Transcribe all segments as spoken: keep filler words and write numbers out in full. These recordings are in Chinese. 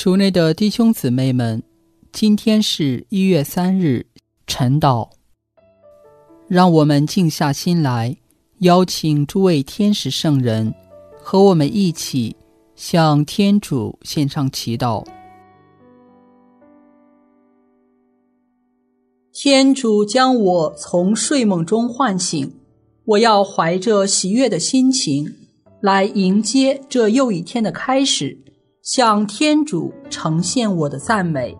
主内的弟兄姊妹们，今天是一月三日，晨祷。让我们静下心来，邀请诸位天使圣人和我们一起向天主献上祈祷。 天主将我从睡梦中唤醒，我要怀着喜悦的心情来迎接这又一天的开始，向天主呈现我的赞美。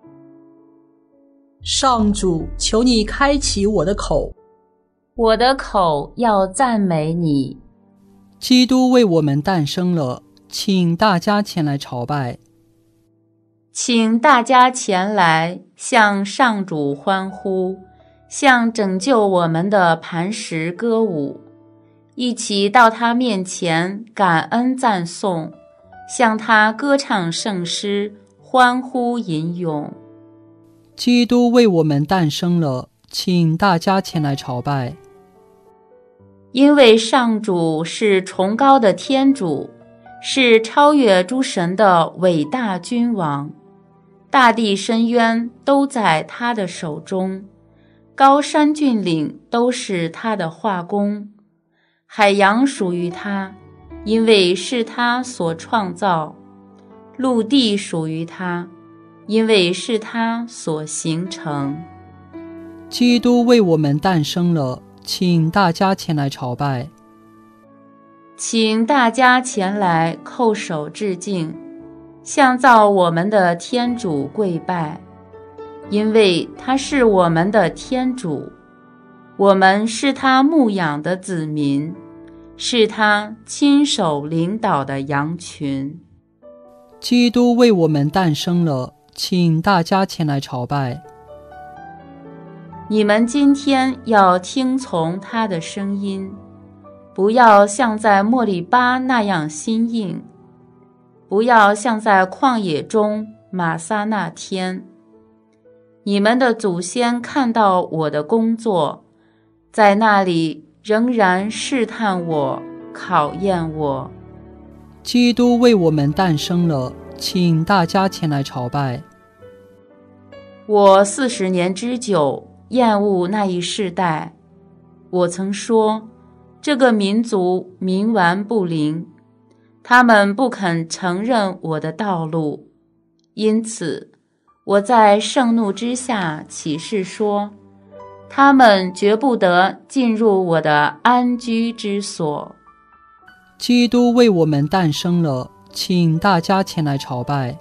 上主，求你开启我的口， 我的口要赞美你。 基督为我们诞生了，请大家前来朝拜。 请大家前来向上主欢呼，向拯救我们的磐石歌舞，一起到他面前感恩赞颂，向他歌唱圣诗，欢呼吟咏。 基督为我们诞生了，请大家前来朝拜。 因为上主是崇高的天主，是超越诸神的伟大君王，大地深渊都在他的手中，高山峻岭都是他的画工，海洋属于他，因为是他所创造，陆地属于他，因为是他所形成。 基督为我们诞生了，请大家前来朝拜。 请大家前来叩首致敬，向造我们的天主跪拜，因为他是我们的天主，我们是他牧养的子民，是他亲手领导的羊群。 基督为我们诞生了，请大家前来朝拜。 你们今天要听从他的声音，不要像在莫利巴那样心硬，不要像在旷野中玛撒那天。你们的祖先看到我的工作，在那里仍然试探我，考验我。 基督为我们诞生了，请大家前来朝拜。 我四十年之久厌恶那一世代，我曾说，这个民族冥顽不灵，他们不肯承认我的道路，因此我在盛怒之下起誓说，他们绝不得进入我的安居之所。 基督为我们诞生了，请大家前来朝拜。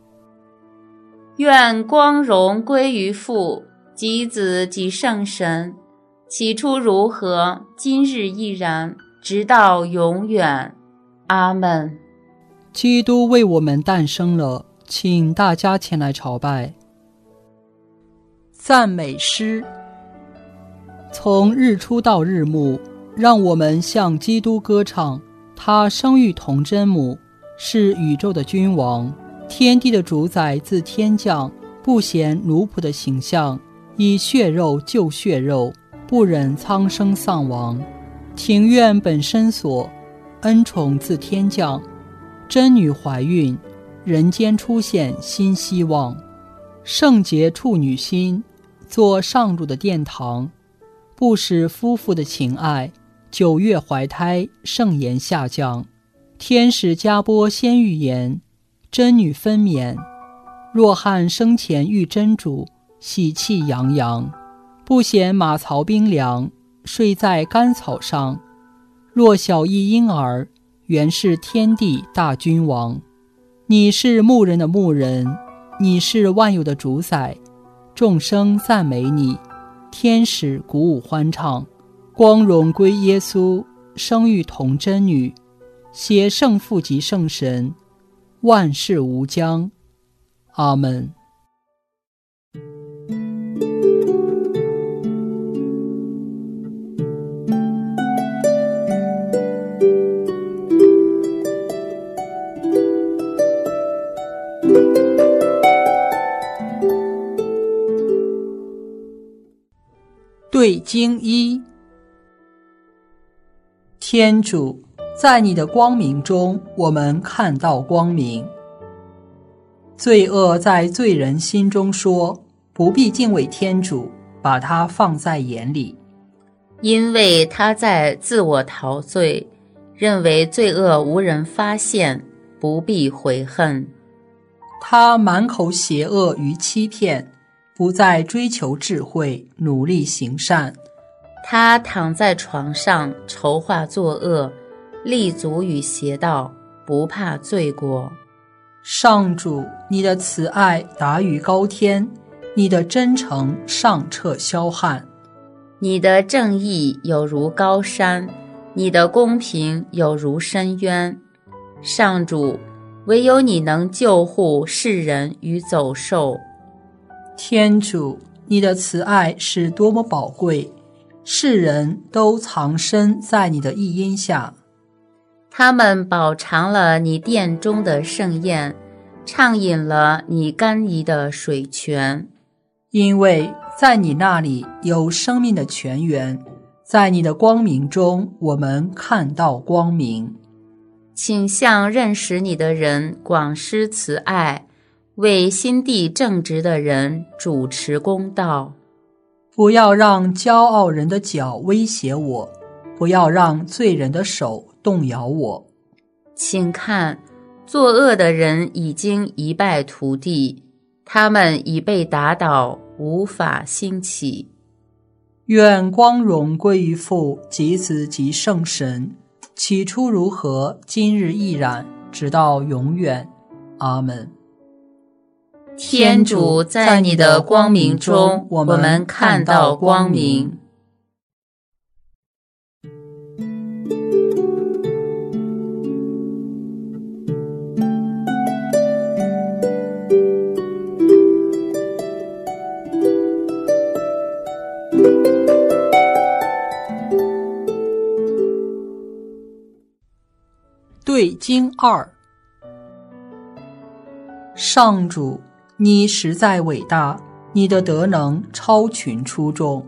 愿光荣归于父及子及圣神，起初如何，今日亦然，直到永远。阿们。 基督为我们诞生了，请大家前来朝拜。 赞美诗。 从日出到日暮，让我们向基督歌唱。他生育童真母，是宇宙的君王，天地的主宰自天降，不嫌奴仆的形象，以血肉救血肉，不忍苍生丧亡。庭院本身所，恩宠自天降，真女怀孕，人间出现新希望。圣洁处女心，做上主的殿堂，不使夫妇的情爱，九月怀胎，圣言下降。天使加拨先预言，真女分娩。若汉生前遇真主，喜气洋洋，不嫌马槽冰凉，睡在干草上。若小一婴儿，原是天地大君王。你是牧人的牧人，你是万有的主宰，众生赞美你，天使鼓舞欢唱。光荣归耶稣，生育童真女，携圣父及圣神，万事无疆。阿们。 对经一。天主，在你的光明中，我们看到光明。 罪恶在罪人心中说，不必敬畏天主，把它放在眼里。 因为他在自我陶醉，认为罪恶无人发现，不必悔恨。 他满口邪恶与欺骗，不再追求智慧，努力行善。 他躺在床上筹划作恶，立足于邪道，不怕罪过。 上主，你的慈爱达于高天，你的真诚上彻霄汉。 你的正义有如高山，你的公平有如深渊。上主，唯有你能救护世人于走兽。 天主，你的慈爱是多么宝贵，世人都藏身在你的翼荫下。 他们饱尝了你殿中的盛宴，畅饮了你甘饴的水泉。 因为在你那里有生命的泉源，在你的光明中我们看到光明。 请向认识你的人广施慈爱，为心地正直的人主持公道。 不要让骄傲人的脚威胁我，不要让罪人的手动摇我。 请看，作恶的人已经一败涂地，他们已被打倒，无法兴起。 愿光荣归于父及子及圣神，起初如何，今日亦然，直到永远。阿们。 天主，在你的光明中，我们看到光明。 对经二。上主，你实在伟大，你的德能超群出众。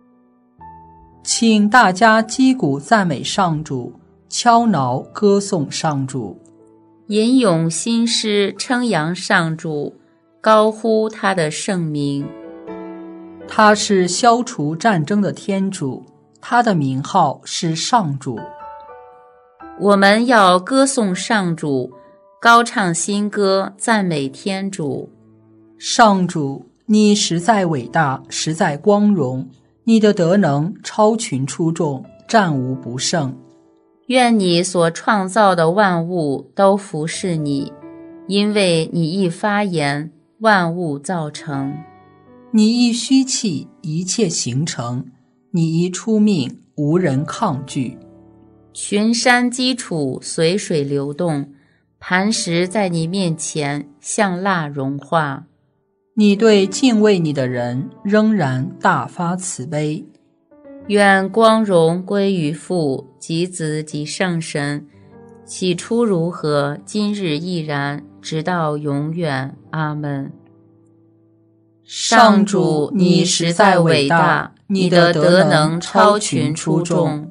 请大家击鼓赞美上主，敲挠歌颂上主， 吟咏新诗称扬上主，高呼他的圣名。 他是消除战争的天主，他的名号是上主。 我们要歌颂上主，高唱新歌，赞美天主。 上主，你实在伟大，实在光荣，你的德能超群出众，战无不胜。 愿你所创造的万物都服侍你，因为你一发言，万物造成； 你一虚气，一切形成；你一出命，无人抗拒。 群山基础随水流动，磐石在你面前像蜡融化。 你对敬畏你的人仍然大发慈悲。 愿光荣归于父及子及圣神，起初如何，今日亦然，直到永远。阿们。上主，你实在伟大，你的德能超群出众。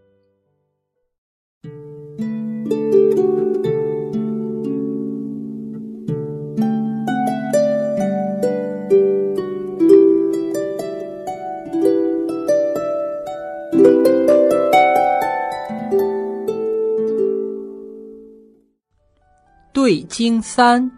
对经三。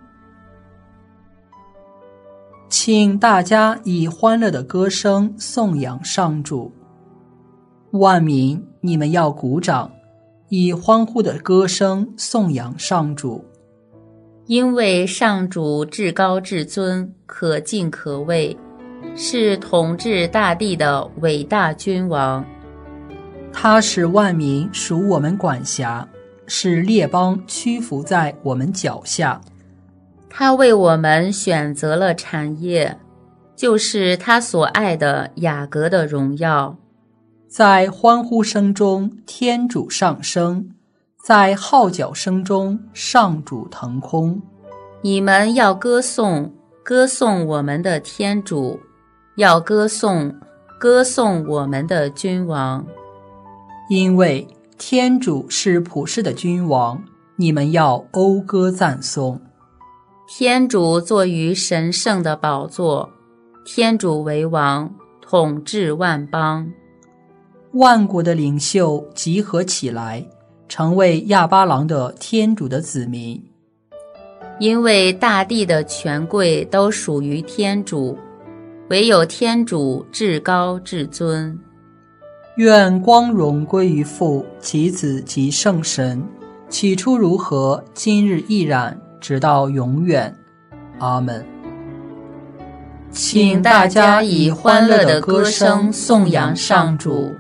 请大家以欢乐的歌声颂扬上主。万民，你们要鼓掌，以欢呼的歌声颂扬上主。 因为上主至高至尊，可敬可畏，是统治大地的伟大君王。 他使万民属我们管辖，使列邦屈服在我们脚下。 他为我们选择了产业，就是他所爱的雅各的荣耀。 在欢呼声中，天主上升；在号角声中，上主腾空。 你们要歌颂，歌颂我们的天主，要歌颂，歌颂我们的君王。 因为天主是普世的君王，你们要讴歌赞颂。 天主坐于神圣的宝座，天主为王，统治万邦。 万国的领袖集合起来，成为亚巴郎的天主的子民。 因为大地的权贵都属于天主，唯有天主至高至尊。 愿光荣归于父及子及圣神，起初如何，今日亦然，直到永远。阿们。 请大家以欢乐的歌声颂扬上主。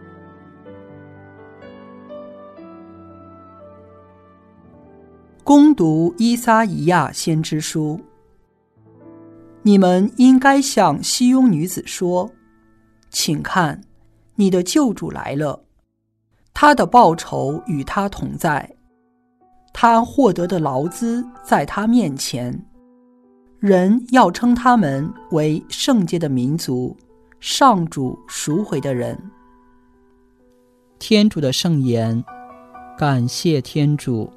恭读依撒意亚先知书。你们应该向西雍女子说，请看，你的救主来了，他的报酬与他同在，他获得的劳资在他面前。人要称他们为圣洁的民族，上主赎回的人。天主的圣言，感谢天主。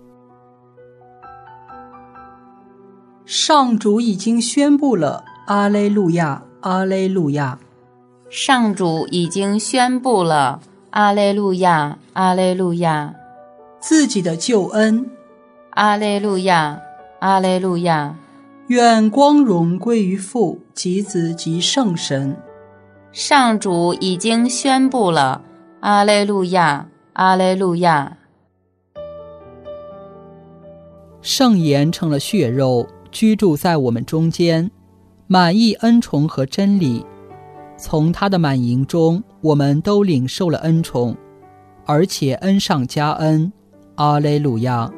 上主已经宣布了，阿肋路亚，阿肋路亚。 上主已经宣布了，阿肋路亚，阿肋路亚。 自己的救恩， 阿肋路亚，阿肋路亚。 愿光荣归于父及子及圣神。 上主已经宣布了，阿肋路亚，阿肋路亚。 圣言成了血肉，居住在我们中间，满溢恩宠和真理。从他的满盈中，我们都领受了恩宠，而且恩上加恩。阿肋路亚。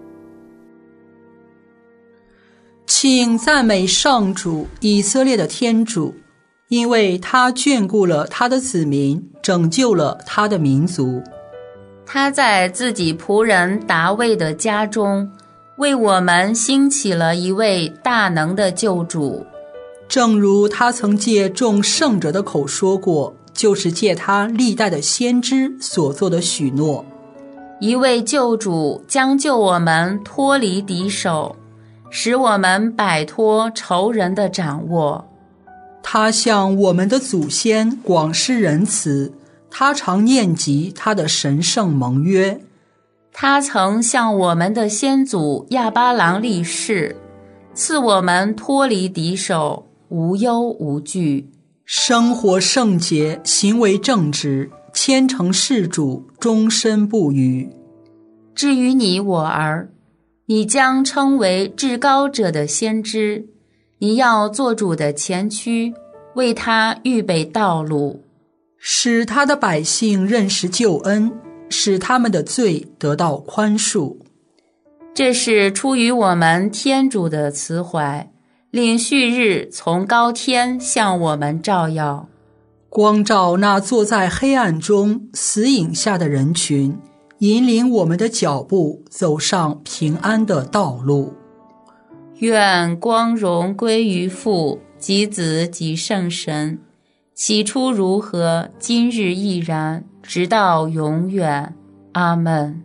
请赞美上主，以色列的天主，因为他眷顾了他的子民，拯救了他的民族。 他在自己仆人达味的家中，为我们兴起了一位大能的救主。 正如他曾借众圣者的口说过，就是借他历代的先知所做的许诺。 一位救主将救我们脱离敌手，使我们摆脱仇人的掌握。 他向我们的祖先广施仁慈，他常念及他的神圣盟约。 他曾向我们的先祖亚巴郎立誓，赐我们脱离敌手，无忧无惧， 生活圣洁，行为正直，虔诚事主，终身不渝。 至于你我儿，你将称为至高者的先知，你要做主的前驱，为他预备道路， 使他的百姓认识救恩，使他们的罪得到宽恕。 这是出于我们天主的慈怀，令旭日从高天向我们照耀， 光照那坐在黑暗中死影下的人群，引领我们的脚步走上平安的道路。 愿光荣归于父及子及圣神，起初如何，今日亦然，直到永远。阿们。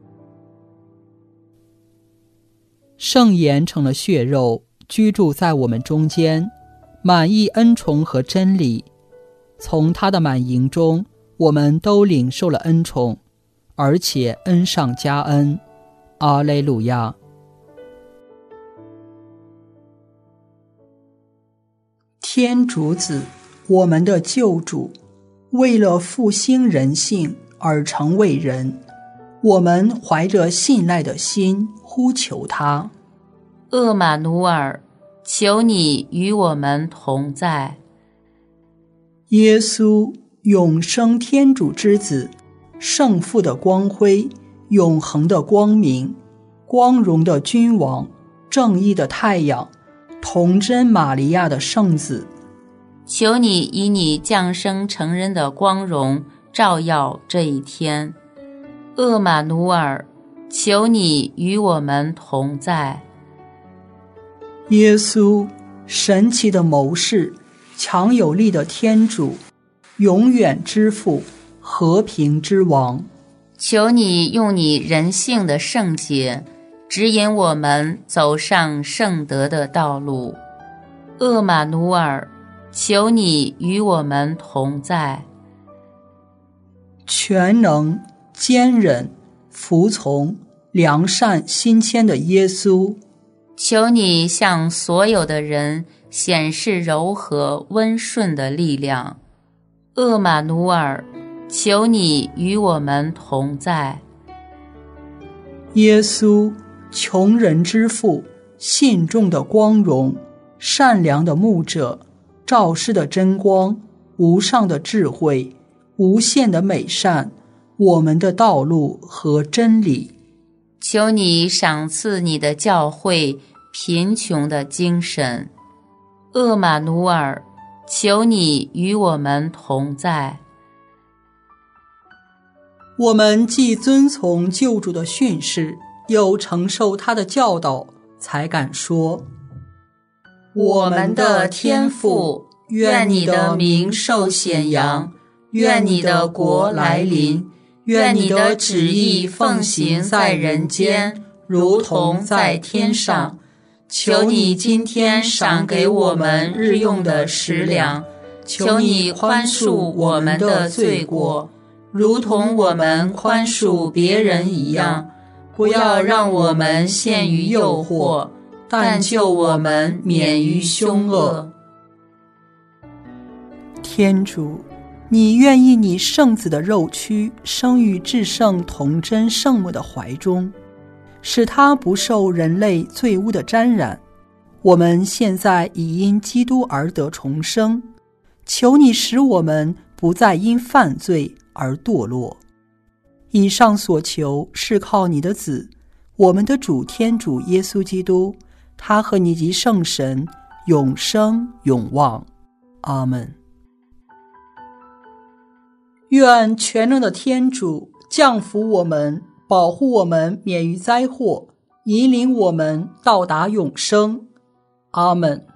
圣言成了血肉，居住在我们中间，满溢恩宠和真理。从他的满盈中，我们都领受了恩宠，而且恩上加恩。阿肋路亚。 天主子，我们的救主，为了复兴人性而成为人，我们怀着信赖的心呼求他。 厄马努尔，求你与我们同在。 耶稣，永生天主之子，圣父的光辉，永恒的光明，光荣的君王，正义的太阳，童真玛利亚的圣子， 求你以你降生成人的光荣照耀这一天。厄马努尔，求你与我们同在。 耶稣，神奇的谋士，强有力的天主，永远之父，和平之王， 求你用你人性的圣洁， 指引我们走上圣德的道路。厄玛努尔，求你与我们同在。 全能、坚忍、服从、良善、心谦的耶稣， 求你向所有的人显示柔和温顺的力量。厄玛努尔，求你与我们同在。 耶稣，穷人之父，信众的光荣，善良的牧者，照世的真光，无上的智慧，无限的美善，我们的道路和真理。 求你赏赐你的教会贫穷的精神。厄玛努尔，求你与我们同在。 我们既遵从救主的训示，又承受他的教导，才敢说： 我们的天父，愿你的名受显扬，愿你的国来临，愿你的旨意奉行在人间，如同在天上。求你今天赏给我们日用的食粮，求你宽恕我们的罪过，如同我们宽恕别人一样。不要让我们陷于诱惑，但救我们免于凶恶。 天主，你愿意你圣子的肉躯生于至圣童真圣母的怀中，使他不受人类罪污的沾染。我们现在已因基督而得重生，求你使我们不再因犯罪而堕落。以上所求是靠你的子，我们的主天主耶稣基督，他和你及圣神永生永望。阿们。 愿全能的天主降福我们，保护我们免于灾祸，引领我们到达永生。阿们。